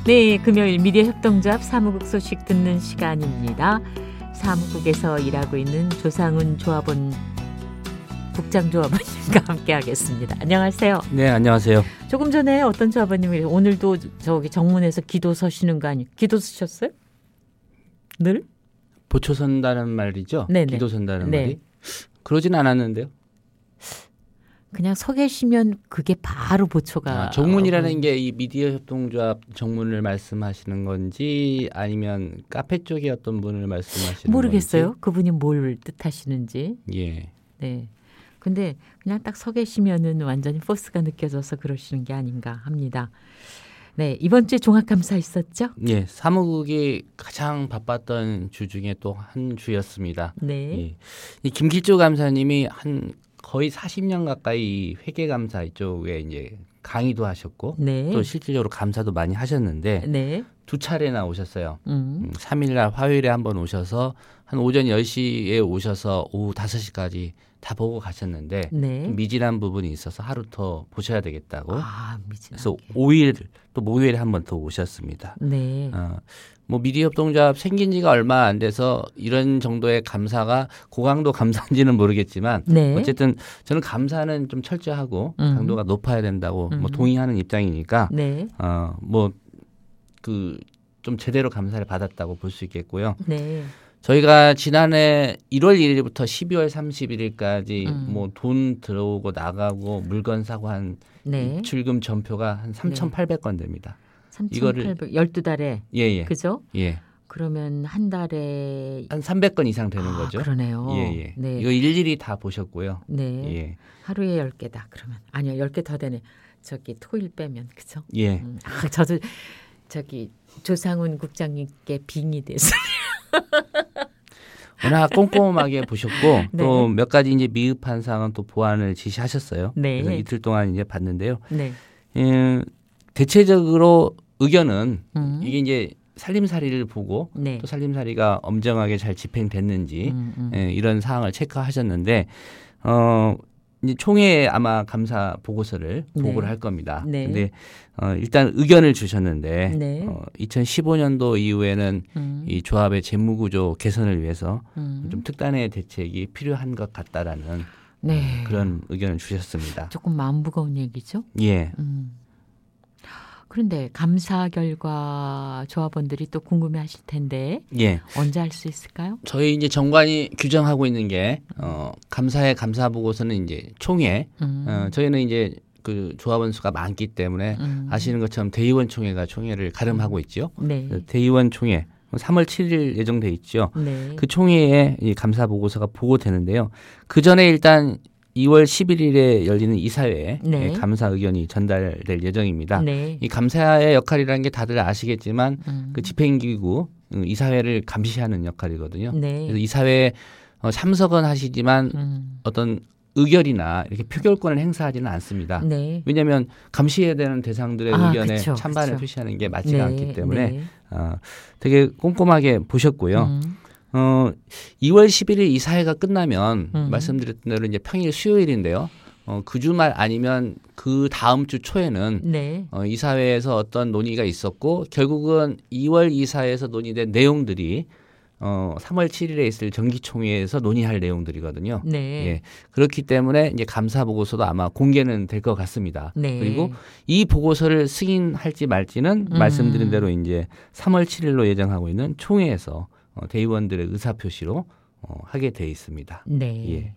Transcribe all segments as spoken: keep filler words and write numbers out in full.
네, 금요일 미디어 협동조합 사무국 소식 듣는 시간입니다. 사무국에서 일하고 있는 조상훈 조합원 국장 조합원님과 함께하겠습니다. 안녕하세요. 네, 안녕하세요. 조금 전에 어떤 조합원님이 오늘도 저기 정문에서 기도 서시는 거 아니에요? 기도 서셨어요? 늘? 보초 선다는 말이죠? 네네. 기도 선다는 네. 말이? 그러진 않았는데요. 그냥 서 계시면 그게 바로 보초가. 아, 정문이라는 게 이 미디어 협동조합 정문을 말씀하시는 건지 아니면 카페 쪽의 어떤 분을 말씀하시는 모르겠어요. 건지. 그분이 뭘 뜻하시는지. 예. 네. 근데 그냥 딱 서 계시면은 완전히 포스가 느껴져서 그러시는 게 아닌가 합니다. 네, 이번 주에 종합감사 있었죠? 예, 사무국이 가장 바빴던 주 중에 또 한 주였습니다. 네. 예. 이 김길조 감사님이 한 거의 사십 년 가까이 회계감사 이쪽에 이제 강의도 하셨고 네. 또 실질적으로 감사도 많이 하셨는데 네. 두 차례나 오셨어요. 음. 음, 삼 일날 화요일에 한번 오셔서 한 오전 열 시에 오셔서 오후 다섯 시까지 다 보고 가셨는데 네. 좀 미진한 부분이 있어서 하루 더 보셔야 되겠다고. 아, 미진하게. 그래서 오 일 또 목요일에 한 번 더 오셨습니다. 네. 어, 뭐 미디어 협동조합 생긴 지가 얼마 안 돼서 이런 정도의 감사가 고강도 감사인지는 모르겠지만 네. 어쨌든 저는 감사는 좀 철저하고 음. 강도가 높아야 된다고 음. 뭐 동의하는 입장이니까 네. 어, 뭐 그 좀 제대로 감사를 받았다고 볼 수 있겠고요. 네. 저희가 지난해 일월 일일부터 십이월 삼십일일까지 음. 뭐 돈 들어오고 나가고 물건 사고 한 네. 입출금 전표가 한 삼천팔백 건 됩니다. 삼천팔백 열두 달에. 예, 예. 그죠? 예. 그러면 한 달에 한 삼백 건 이상 되는 아, 거죠. 그러네요. 예, 예. 네. 이거 일일이 다 보셨고요. 네. 예. 하루에 열 개다. 그러면 아니요. 열 개 더 되네. 저기 토일 빼면. 그죠? 예. 음. 아, 저도 저기 조상훈 국장님께 빙의 돼서 워낙 꼼꼼하게 보셨고 네. 또 몇 가지 이제 미흡한 사항은 또 보완을 지시하셨어요. 네. 그래서 이틀 동안 이제 봤는데요. 네. 예, 대체적으로 의견은 음. 이게 이제 살림살이를 보고 네. 또 살림살이가 엄정하게 잘 집행됐는지 음, 음. 예, 이런 사항을 체크하셨는데 어 이제 총회에 아마 감사 보고서를 네. 보고를 할 겁니다. 네. 근데 어, 일단 의견을 주셨는데 네. 어, 이천십오 년도 이후에는 음. 이 조합의 재무구조 개선을 위해서 음. 좀 특단의 대책이 필요한 것 같다라는 네. 그런 의견을 주셨습니다. 조금 마음 무거운 얘기죠. 예. 음. 그런데 감사 결과 조합원들이 또 궁금해하실 텐데 예. 언제 할 수 있을까요? 저희 이제 정관이 규정하고 있는 게 어, 감사의 감사 보고서는 이제 총회. 음. 어, 저희는 이제 그 조합원 수가 많기 때문에 음. 아시는 것처럼 대의원 총회가 총회를 가름하고 있죠. 네. 대의원 총회 삼월 칠일 예정돼 있죠. 네. 그 총회에 이 감사 보고서가 보고되는데요. 그 전에 일단 이월 십일일에 열리는 이사회에 네. 감사 의견이 전달될 예정입니다. 네. 이 감사의 역할이라는 게 다들 아시겠지만 음. 그 집행기구 이사회를 감시하는 역할이거든요. 네. 그래서 이사회에 어, 참석은 하시지만 음. 어떤 의결이나 이렇게 표결권을 행사하지는 않습니다. 네. 왜냐하면 감시해야 되는 대상들의 아, 의견에 그쵸, 찬반을 그쵸. 표시하는 게 맞지가 네. 않기 때문에 네. 어, 되게 꼼꼼하게 보셨고요. 음. 어, 이월 십일일 이사회가 끝나면 음. 말씀드렸던 대로 이제 평일 수요일인데요. 어, 그 주말 아니면 그 다음 주 초에는 네. 어, 이사회에서 어떤 논의가 있었고 결국은 이월 이사회에서 논의된 내용들이 어, 삼월 칠일에 있을 정기총회에서 논의할 내용들이거든요. 네. 예. 그렇기 때문에 이제 감사 보고서도 아마 공개는 될 것 같습니다. 네. 그리고 이 보고서를 승인할지 말지는 음. 말씀드린 대로 이제 삼월 칠일로 예정하고 있는 총회에서 어, 대의원들의 의사 표시로 어, 하게 돼 있습니다. 네. 예.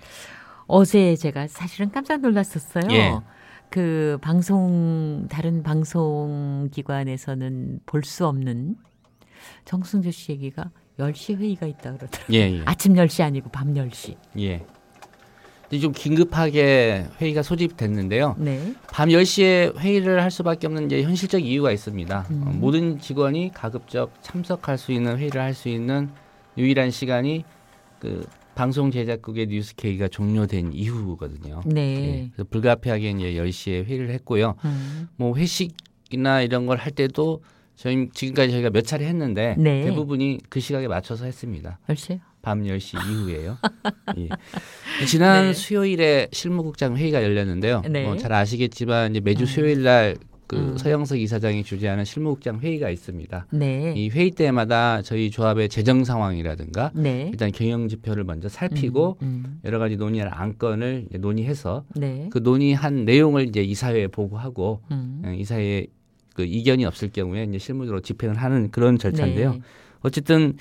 어제 제가 사실은 깜짝 놀랐었어요. 예. 그 방송 다른 방송 기관에서는 볼 수 없는 정승조 씨 얘기가 열 시 회의가 있다 그러더라고요. 예, 예. 아침 열 시 아니고 밤 열 시. 예. 이제 좀 긴급하게 회의가 소집됐는데요. 네. 밤 열 시에 회의를 할 수밖에 없는 이제 현실적 이유가 있습니다. 음. 어, 모든 직원이 가급적 참석할 수 있는 회의를 할 수 있는 유일한 시간이 그 방송 제작국의 뉴스케이가 종료된 이후거든요. 네. 예, 그래서 불가피하게 이제 열 시에 회의를 했고요. 음. 뭐 회식이나 이런 걸 할 때도 저희 지금까지 저희가 몇 차례 했는데 네. 대부분이 그 시각에 맞춰서 했습니다. 열 시요? 밤 열 시 이후에요. 예. 지난 네. 수요일에 실무국장 회의가 열렸는데요. 네. 뭐 잘 아시겠지만 이제 매주 음. 수요일 날 그 음. 서영석 이사장이 주재하는 실무국장 회의가 있습니다. 네. 이 회의 때마다 저희 조합의 재정 상황이라든가 네. 일단 경영 지표를 먼저 살피고 음, 음. 여러 가지 논의할 안건을 이제 논의해서 네. 그 논의한 내용을 이제 이사회에 보고하고 음. 예, 이사회에 그 이견이 없을 경우에 이제 실무적으로 집행을 하는 그런 절차인데요. 네. 어쨌든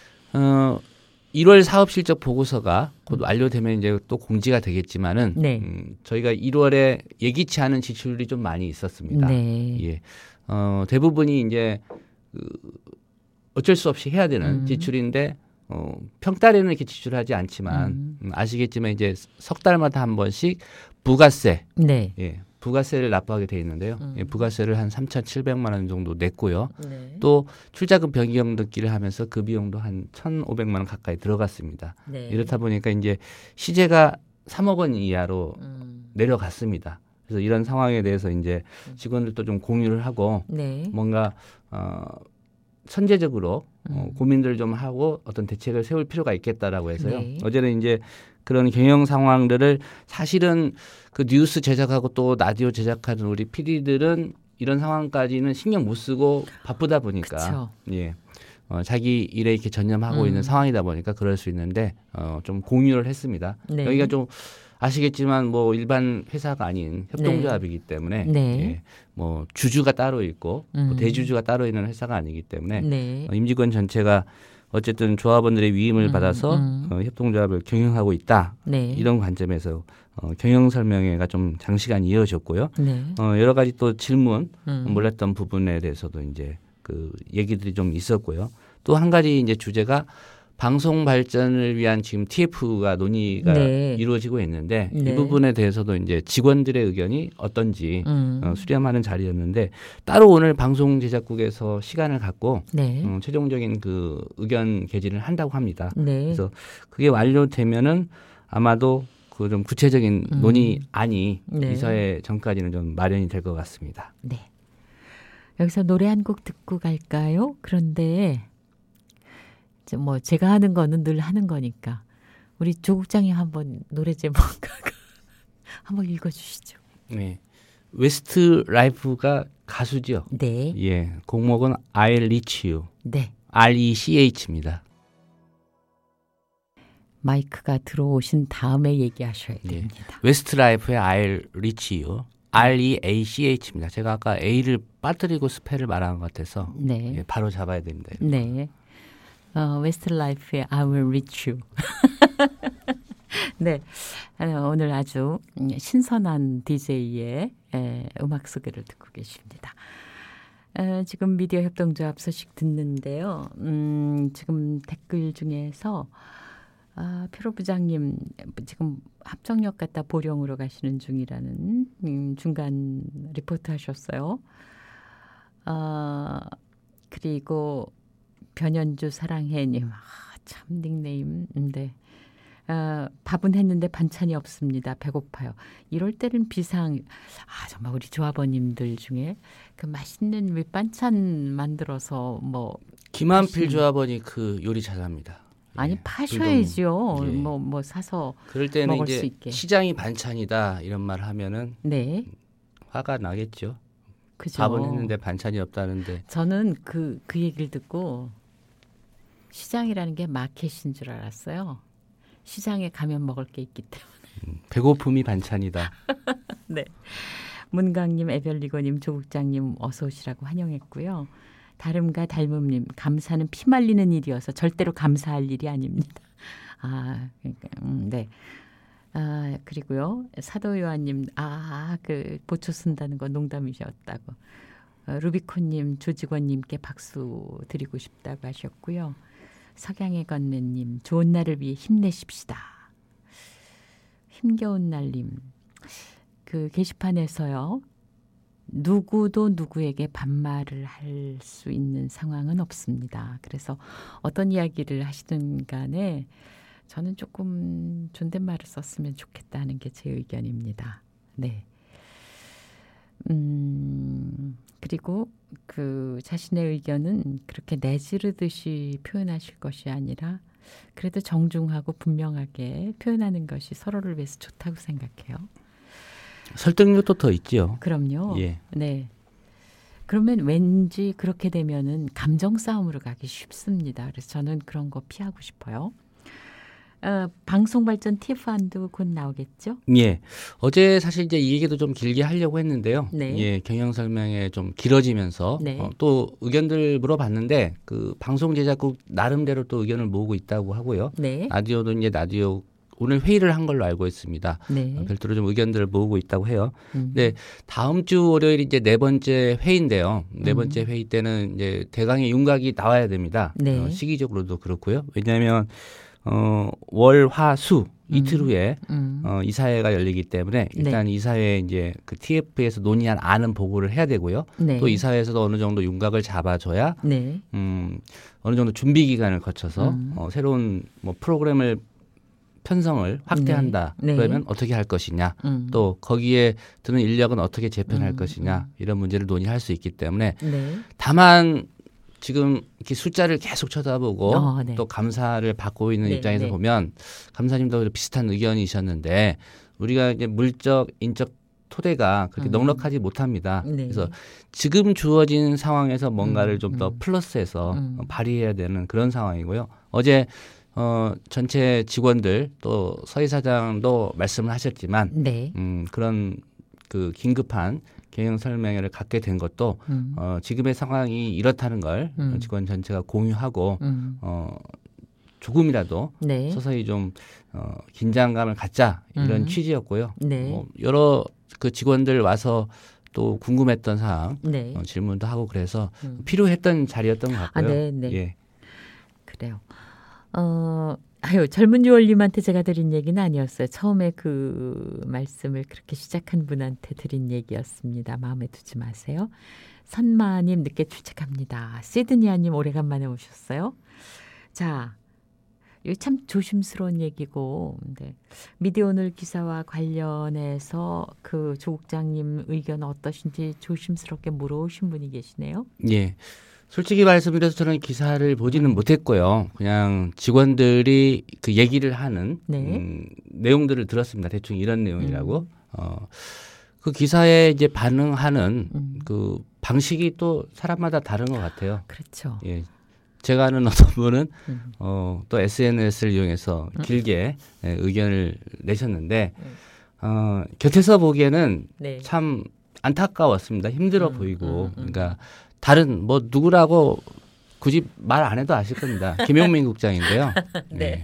어 일월 사업 실적 보고서가 곧 완료되면 이제 또 공지가 되겠지만은 네. 음, 저희가 일월에 예기치 않은 지출이 좀 많이 있었습니다. 네. 예. 어, 대부분이 이제 그 어쩔 수 없이 해야 되는 음. 지출인데 어, 평달에는 이렇게 지출하지 않지만 음. 음, 아시겠지만 이제 석 달마다 한 번씩 부가세, 네. 예, 부가세를 납부하게 돼 있는데요. 음. 예, 부가세를 한 삼천칠백만 원 정도 냈고요. 네. 또 출자금 변경 등기를 하면서 그 비용도 한 천오백만 원 가까이 들어갔습니다. 네. 이렇다 보니까 이제 시제가 삼억 원 이하로 음. 내려갔습니다. 그래서 이런 상황에 대해서 이제 직원들도 좀 공유를 하고 네. 뭔가 어, 선제적으로 어, 음. 고민들 좀 하고 어떤 대책을 세울 필요가 있겠다라고 해서요. 네. 어제는 이제 그런 경영 상황들을 사실은 그 뉴스 제작하고 또 라디오 제작하는 우리 피디들은 이런 상황까지는 신경 못 쓰고 바쁘다 보니까 그쵸. 예. 어, 자기 일에 이렇게 전념하고 음. 있는 상황이다 보니까 그럴 수 있는데 어, 좀 공유를 했습니다. 네. 여기가 좀 아시겠지만 뭐 일반 회사가 아닌 협동조합이기 때문에 네. 예, 뭐 주주가 따로 있고 음. 뭐 대주주가 따로 있는 회사가 아니기 때문에 네. 어, 임직원 전체가 어쨌든 조합원들의 위임을 음, 받아서 음. 어, 협동조합을 경영하고 있다. 네. 이런 관점에서 어, 경영 설명회가 좀 장시간 이어졌고요. 네. 어, 여러 가지 또 질문 음. 몰랐던 부분에 대해서도 이제 그 얘기들이 좀 있었고요. 또 한 가지 이제 주제가 방송 발전을 위한 지금 티에프가 논의가 네. 이루어지고 있는데 네. 이 부분에 대해서도 이제 직원들의 의견이 어떤지 음. 어, 수렴하는 자리였는데 따로 오늘 방송 제작국에서 시간을 갖고 네. 음, 최종적인 그 의견 개진을 한다고 합니다. 네. 그래서 그게 완료되면은 아마도 그 좀 구체적인 음. 논의안이 네. 이사회 전까지는 좀 마련이 될 것 같습니다. 네. 여기서 노래 한 곡 듣고 갈까요? 그런데 이제 뭐 제가 하는 거는 늘 하는 거니까 우리 조 국장님 한번 노래 제목 한번 읽어주시죠. 네, 웨스트 라이프가 가수죠. 네. 예, 곡목은 I'll Reach You, 네. 알 이 씨 에이치입니다. 마이크가 들어오신 다음에 얘기하셔야 예. 됩니다. 웨스트 라이프의 I'll Reach You, 알 이 에이 씨 에이치입니다. 제가 아까 A를 빠뜨리고 스펠을 말한 것 같아서 네. 예, 바로 잡아야 됩니다. 네. 어, 웨스트라이프의 I will reach you. 네. 어, 오늘 아주 신선한 디제이의 에, 음악 소개를 듣고 계십니다. 에, 지금 미디어 협동조합 소식 듣는데요. 음, 지금 댓글 중에서 아, 표로 부장님 지금 합정역 갔다 보령으로 가시는 중이라는 음, 중간 리포트 하셨어요. 아, 그리고 변현주 사랑해님. 아, 참 닉네임. 네. 아, 밥은 했는데 반찬이 없습니다. 배고파요. 이럴 때는 비상. 아, 정말 우리 조합원님들 중에 그 맛있는 밑반찬 만들어서 뭐 김한필 하시는- 조합원이 그 요리 잘합니다. 아니 예, 파셔야죠. 불독. 예. 뭐 뭐 사서 그럴 때는 먹을 수 이제 있게. 시장이 반찬이다 이런 말 하면은 네. 화가 나겠죠. 그죠. 밥은 했는데 반찬이 없다는데 저는 그, 그 얘기를 듣고 시장이라는 게 마켓인 줄 알았어요. 시장에 가면 먹을 게 있기 때문에. 배고픔이 반찬이다. 네. 문강님, 에별리고님, 조국장님 어서 오시라고 환영했고요. 다름과 닮음님, 감사는 피 말리는 일이어서 절대로 감사할 일이 아닙니다. 아, 그러니까, 음, 네. 아, 그리고요. 사도요한님, 아, 그 보초 쓴다는 거 농담이셨다고. 어, 루비콘님, 조직원님께 박수 드리고 싶다고 하셨고요. 석양의 건네님, 좋은 날을 위해 힘내십시다. 힘겨운 날님, 그 게시판에서요. 누구도 누구에게 반말을 할 수 있는 상황은 없습니다. 그래서 어떤 이야기를 하시든 간에 저는 조금 존댓말을 썼으면 좋겠다 하는 게 제 의견입니다. 네. 음, 그리고 그 자신의 의견은 그렇게 내지르듯이 표현하실 것이 아니라 그래도 정중하고 분명하게 표현하는 것이 서로를 위해서 좋다고 생각해요. 설득력도 더 있죠. 그럼요. 예. 네. 그러면 왠지 그렇게 되면은 감정 싸움으로 가기 쉽습니다. 그래서 저는 그런 거 피하고 싶어요. 어, 방송 발전 티프안도 곧 나오겠죠? 예. 어제 사실 이제 이 얘기도 좀 길게 하려고 했는데요. 네. 예, 경영 설명에 좀 길어지면서 네. 어, 또 의견들 물어봤는데 그 방송 제작국 나름대로 또 의견을 모으고 있다고 하고요. 네. 라디오도 이제 라디오 오늘 회의를 한 걸로 알고 있습니다. 네. 어, 별도로 좀 의견들을 모으고 있다고 해요. 음. 근데 다음 주 월요일이 이제 네 번째 회의인데요. 네 번째 음. 회의 때는 이제 대강의 윤곽이 나와야 됩니다. 네. 어, 시기적으로도 그렇고요. 왜냐하면 어, 월, 화, 수 이틀 후에 음. 어, 이사회가 열리기 때문에 일단 네. 이사회에 이제 그 티에프에서 논의한 안은 보고를 해야 되고요. 네. 또 이사회에서도 어느 정도 윤곽을 잡아줘야 네. 음, 어느 정도 준비 기간을 거쳐서 음. 어, 새로운 뭐 프로그램을 편성을 확대한다. 네. 네. 그러면 어떻게 할 것이냐. 음. 또 거기에 드는 인력은 어떻게 재편할 음. 것이냐. 이런 문제를 논의할 수 있기 때문에 네. 다만 지금 이렇게 숫자를 계속 쳐다보고 어, 네. 또 감사를 받고 있는 네, 입장에서 네. 보면 감사님도 비슷한 의견이셨는데 우리가 이제 물적 인적 토대가 그렇게 음. 넉넉하지 못합니다. 네. 그래서 지금 주어진 상황에서 뭔가를 음, 좀 더 음. 플러스해서 음. 발휘해야 되는 그런 상황이고요. 어제 어, 전체 직원들 또 서이사장도 말씀을 하셨지만 네. 음, 그런 그 긴급한 경영 설명회를 갖게 된 것도 음. 어, 지금의 상황이 이렇다는 걸 음. 직원 전체가 공유하고 음. 어, 조금이라도 네. 서서히 좀 어, 긴장감을 갖자 이런 음. 취지였고요. 네. 뭐 여러 그 직원들 와서 또 궁금했던 사항 네. 어, 질문도 하고 그래서 음. 필요했던 자리였던 것 같고요. 아, 네, 네. 예. 그래요. 어, 아유, 젊은 유월님한테 제가 드린 얘기는 아니었어요. 처음에 그 말씀을 그렇게 시작한 분한테 드린 얘기였습니다. 마음에 두지 마세요. 선마님 늦게 출첵합니다. 시드니아님 오래간만에 오셨어요. 자, 이거 참 조심스러운 얘기고, 근데 미디어오늘 기사와 관련해서 그 조국장님 의견 어떠신지 조심스럽게 물어오신 분이 계시네요. 예. 솔직히 말씀드려서 저는 기사를 보지는 못했고요. 그냥 직원들이 그 얘기를 하는 네. 음, 내용들을 들었습니다. 대충 이런 내용이라고. 음. 어, 그 기사에 이제 반응하는 음. 그 방식이 또 사람마다 다른 것 같아요. 그렇죠. 예. 제가 아는 어떤 분은 음. 어, 또 에스엔에스를 이용해서 길게 예, 의견을 내셨는데 어, 곁에서 보기에는 네. 참 안타까웠습니다. 힘들어 음, 보이고. 음, 음. 그러니까 다른 뭐 누구라고 굳이 말 안 해도 아실 겁니다. 김용민 국장인데요. 네. 네.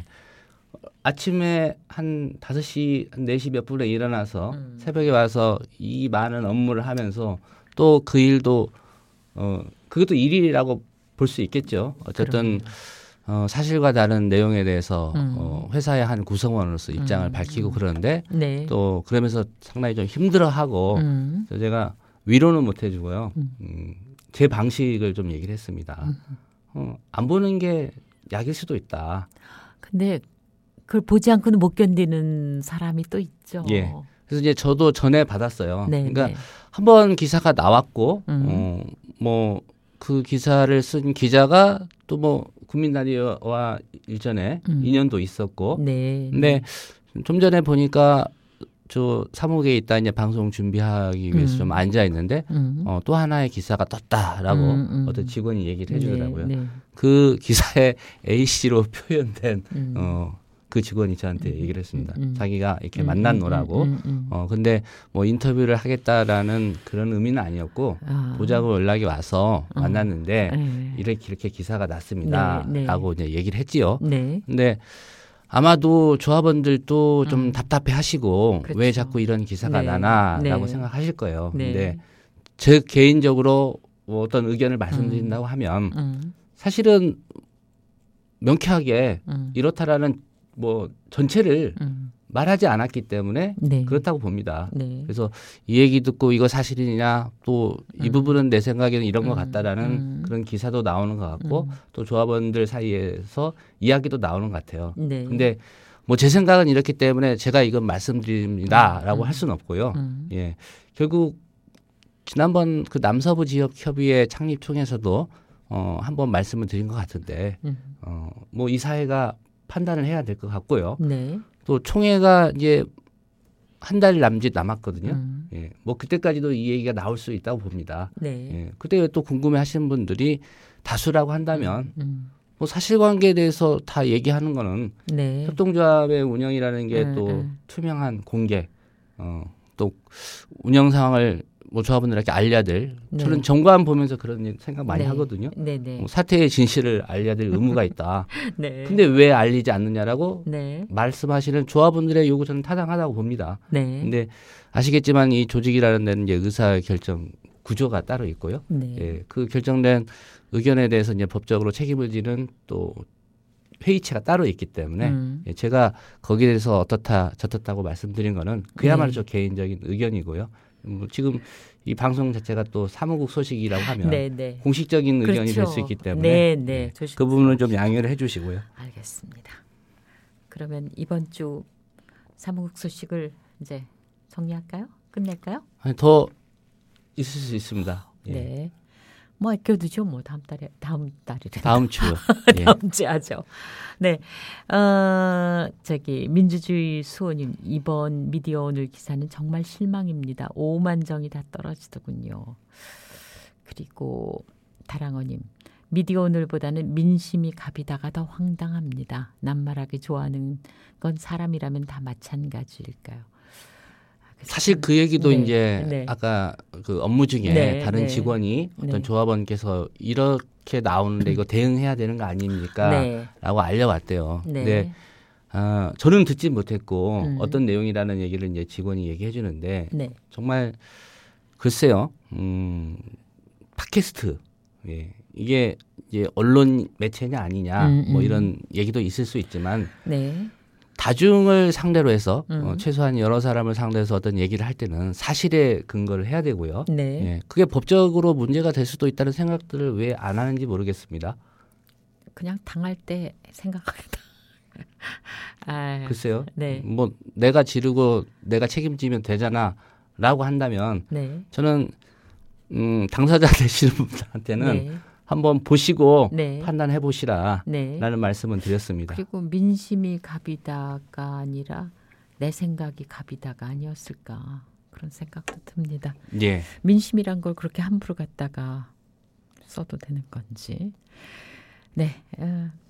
아침에 한 다섯 시, 한 네 시 몇 분에 일어나서 음. 새벽에 와서 이 많은 업무를 하면서 또 그 일도 어 그것도 일이라고 볼 수 있겠죠. 어쨌든 어, 사실과 다른 내용에 대해서 음. 어, 회사의 한 구성원으로서 입장을 음. 밝히고 그러는데 네. 또 그러면서 상당히 좀 힘들어하고 음. 그래서 제가 위로는 못 해주고요. 음. 음, 제 방식을 좀 얘기를 했습니다. 어, 안 보는 게 약일 수도 있다. 근데 그걸 보지 않고는 못 견디는 사람이 또 있죠. 예. 그래서 이제 저도 전해 받았어요. 네, 그러니까 네. 한번 기사가 나왔고, 음. 어, 뭐 그 기사를 쓴 기자가 또 뭐 국민라디오와 일전에 음. 인연도 있었고, 네. 근데 좀 전에 보니까 저 사무국에 있다 이제 방송 준비하기 위해서 음. 좀 앉아 있는데 음. 어, 또 하나의 기사가 떴다라고 음, 음. 어떤 직원이 얘기를 해주더라고요. 네, 네. 그 기사에 에이씨로 표현된 음. 어, 그 직원이 저한테 얘기를 했습니다. 음, 음. 자기가 이렇게 음, 만났노라고. 음, 음, 음. 어 근데 뭐 인터뷰를 하겠다라는 그런 의미는 아니었고 아. 보자고 연락이 와서 어. 만났는데 네. 이렇게 이렇게 기사가 났습니다라고 네, 네. 이제 얘기를 했지요. 네. 근데 아마도 조합원들도 좀 음. 답답해하시고 그렇죠. 왜 자꾸 이런 기사가 네, 나나라고 네. 생각하실 거예요. 네. 근데 제 개인적으로 뭐 어떤 의견을 말씀드린다고 하면 음. 사실은 명쾌하게 음. 이렇다라는 뭐 전체를 음. 말하지 않았기 때문에 네. 그렇다고 봅니다. 네. 그래서 이 얘기 듣고 이거 사실이냐 또 이 음. 부분은 내 생각에는 이런 것 음. 같다라는 음. 그런 기사도 나오는 것 같고 음. 또 조합원들 사이에서 이야기도 나오는 것 같아요. 네. 근데 뭐 제 생각은 이렇기 때문에 제가 이건 말씀드립니다라고 음. 할 수는 없고요. 음. 예, 결국 지난번 그 남서부 지역 협의회 창립 총에서도 어, 한번 말씀을 드린 것 같은데 음. 어, 뭐 이 사회가 판단을 해야 될 것 같고요. 네. 또 총회가 이제 한 달 남짓 남았거든요. 음. 예, 뭐 그때까지도 이 얘기가 나올 수 있다고 봅니다. 네. 예, 그때 또 궁금해하시는 분들이 다수라고 한다면 음, 음. 뭐 사실관계에 대해서 다 얘기하는 거는 네. 협동조합의 운영이라는 게 또 음, 음. 투명한 공개, 어, 또 운영 상황을 뭐 조합원들에게 알려야 될. 네. 저는 정관 보면서 그런 생각 많이 네. 하거든요. 네, 네. 뭐 사태의 진실을 알려야 될 의무가 있다. 네. 근데 왜 알리지 않느냐라고 네. 말씀하시는 조합원들의 요구 저는 타당하다고 봅니다. 네. 근데 아시겠지만 이 조직이라는 데는 이제 의사 결정 구조가 따로 있고요. 네. 예, 그 결정된 의견에 대해서 이제 법적으로 책임을 지는 또 회의체가 따로 있기 때문에 음. 예, 제가 거기에 대해서 어떻다 저떻다고 말씀드린 거는 그야말로 네. 저 개인적인 의견이고요. 뭐 지금 이 방송 자체가 또 사무국 소식이라고 하면 네, 네. 공식적인 의견이 그렇죠. 될 수 있기 때문에 네, 네. 예, 조심스럽게. 그 부분은 좀 양해를 해주시고요. 알겠습니다. 그러면 이번 주 사무국 소식을 이제 정리할까요? 끝낼까요? 아니, 더 있을 수 있습니다. 예. 네. 뭐 아껴두죠. 뭐 다음 달에 다음 달이래. 다음 주요. 예. 다음 주 하죠. 네. 어, 저기 민주주의 수호님 이번 미디어 오늘 기사는 정말 실망입니다. 오만 정이 다 떨어지더군요. 그리고 다랑어님 미디어 오늘보다는 민심이 갑이다가 더 황당합니다. 낱말하기 좋아하는 건 사람이라면 다 마찬가지일까요? 사실 그 얘기도 네, 이제 네. 아까 그 업무 중에 네, 다른 네. 직원이 어떤 네. 조합원께서 이렇게 나오는데 이거 대응해야 되는 거 아닙니까? 네. 라고 알려왔대요. 네. 근데 아, 저는 듣지 못했고 음. 어떤 내용이라는 얘기를 이제 직원이 얘기해 주는데 네. 정말 글쎄요. 음, 팟캐스트. 예. 이게 이제 언론 매체냐 아니냐 음, 뭐 음. 이런 얘기도 있을 수 있지만 네. 다중을 상대로 해서 음. 어, 최소한 여러 사람을 상대로 해서 어떤 얘기를 할 때는 사실에 근거를 해야 되고요. 네. 예, 그게 법적으로 문제가 될 수도 있다는 생각들을 왜 안 하는지 모르겠습니다. 그냥 당할 때 생각하겠다. 아, 글쎄요. 네. 뭐 내가 지르고 내가 책임지면 되잖아라고 한다면 네. 저는 음, 당사자 되시는 분들한테는 네. 한번 보시고 네. 판단해 보시라라는 네. 말씀을 드렸습니다. 그리고 민심이 갑이다가 아니라 내 생각이 갑이다가 아니었을까 그런 생각도 듭니다. 예. 민심이란 걸 그렇게 함부로 갖다가 써도 되는 건지. 네. 어,